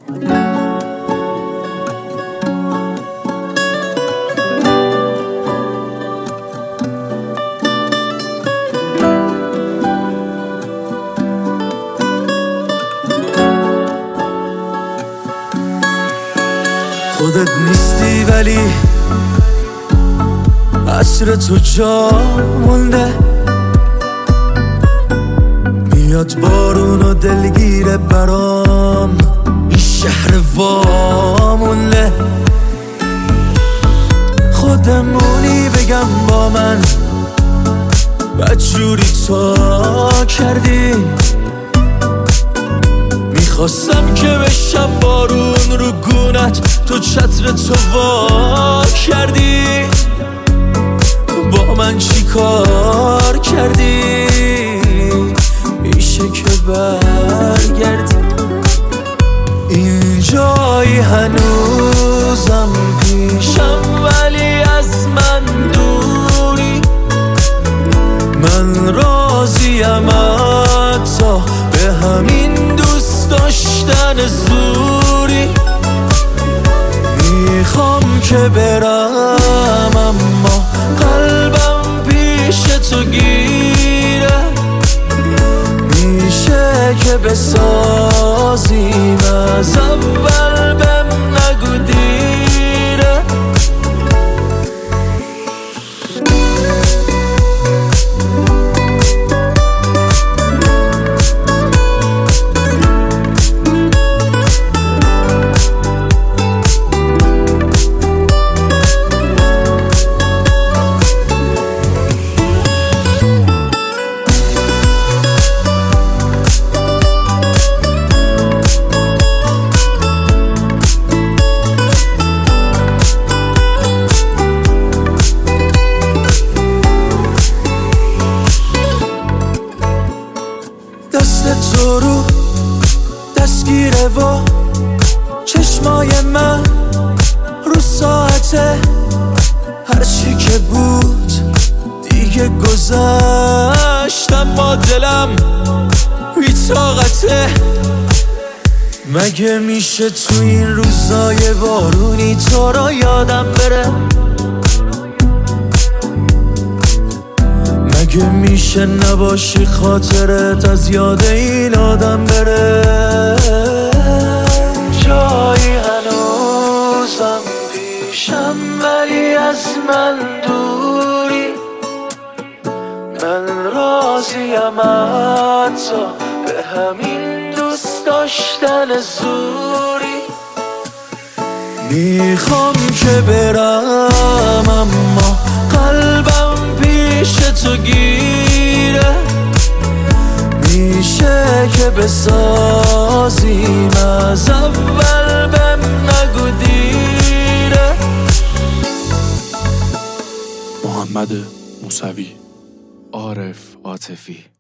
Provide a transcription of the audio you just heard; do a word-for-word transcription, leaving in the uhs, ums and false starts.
خودت نیستی ولی عصر تو جا مونده، میاد بارون و دلگیره برام این شهر وامونده. خودمونی بگم با من بدجوری تا کردی، میخواستم که بشم بارون رو گونت، تو چتر تو وا کردی. با من چی کار کردی؟ میشه که برگردی. اینجایی هنوزم پیشم ولی از من دوری، من راضیم حتی به همین دوست داشتن زوری. میخوام که برم اما قلبم پیش تو گیره، میشه که بسازیم از اول، بهم نگو دیره. دست تو رو دستگیره و چشمای من رو ساعته، هرچی که بود دیگه گذشت، اما دلم بی طاقته. مگه میشه تو این روزای بارونی تو رو یادم بره؟ مگه میشه نباشی خاطرت از یاد این آدم بره؟ جایی هنوزم پیشم ولی از من دوری، من راضیم حتی به همین دوست داشتن زوری. میخوام که برم اما قلبم پیش تو گیره، میشه که بسازیم از اول، بهم نگو دیره. محمد موسوی، عارف عاطفی.